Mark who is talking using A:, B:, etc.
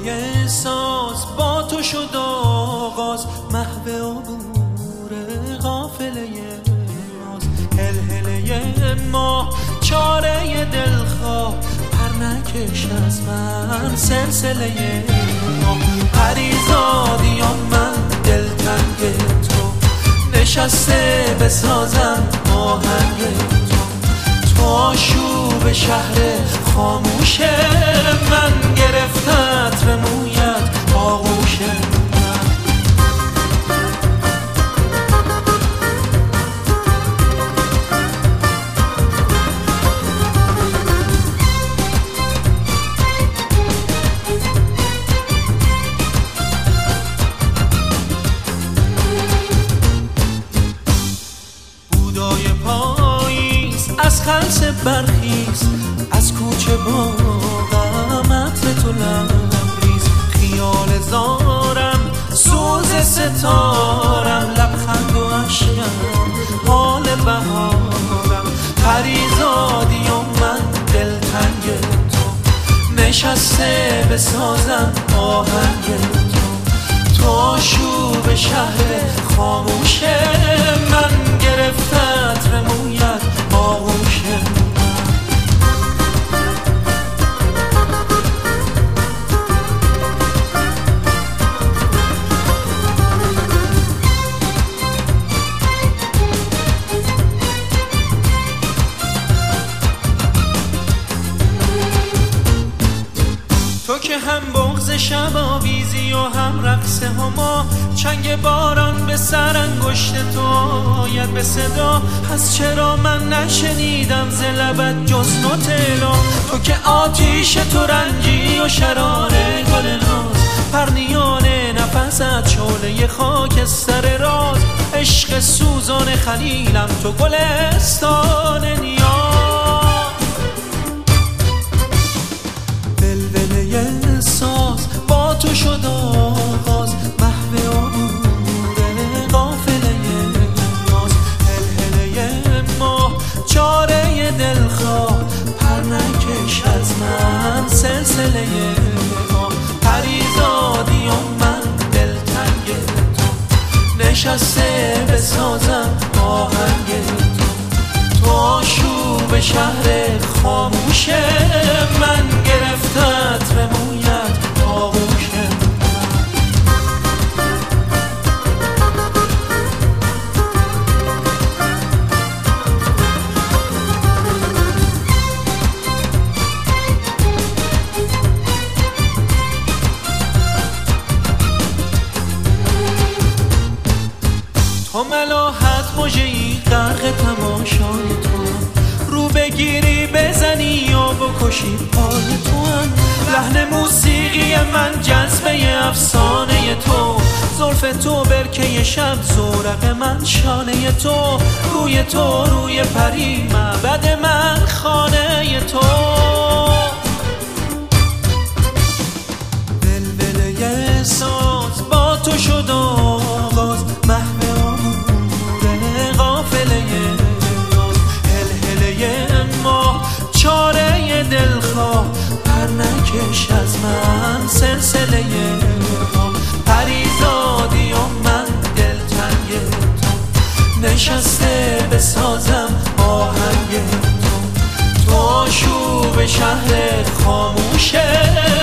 A: ولوله ساز با تو شد آغاز، محو عبور قافله ناز. هلهله ما چاره دلخواه، پر نکش از من سلسله ما. پریزادیام من دلتنگ تو، نشسته بسازم آهنگ تو. تو آشوب شهر خاموش من، گرفتت رمویت آغوش من. بودای پاییز از خلص برخیز، از کوچه با غمت تو لبریز. خیال زارم سوز ستارم، لبخند و عشقم حال بهارم. پریزادی و من دلتنگ تو، نشسته بسازم آهنگ تو. تو آشوب شهر خاموش من، گرفتت رمویت آغوش من. تو که هم بغض شب آویزی و هم رقص هما، چنگ باران به سر انگشت تو آید به صدا. پس چرا من نشنیدم ز لبت جز نوتلا؟ تو که آتیش تو رنجی و شرار گل ناز، پرنیان نفست شعله خاکستر راز. عشق سوزان خلیلم تو گلستان نیاز. ولوله ساز با تو شد آغاز، محو عبور قافله ناز. هلهله ما چاره دلخواه، پر نکش از من سلسله ما. پریزادی و من دلتنگ تو، نشسته بسازم آهنگ تو. تو آشوب شهر خاموش من، گرفتت رمویت آغوش من. تو ملاحت مژه‌ای غرق تماشای تو، رو بگیری بزنی و بکشی پای تو. لحن موسیقی من جذبه افسانه تو، زلف تو برکه شب زورق من شانه تو. روی پری معبد من خانه تو. ولوله ساز با تو شد آغاز، محو عبور قافله ناز. هلهله ما چاره دلخواه، پر نکش از من سلسله ما. پریزادی و من دلتنگ تو، نشسته بسازم آهنگ تو. تو آشوب شهر خاموشه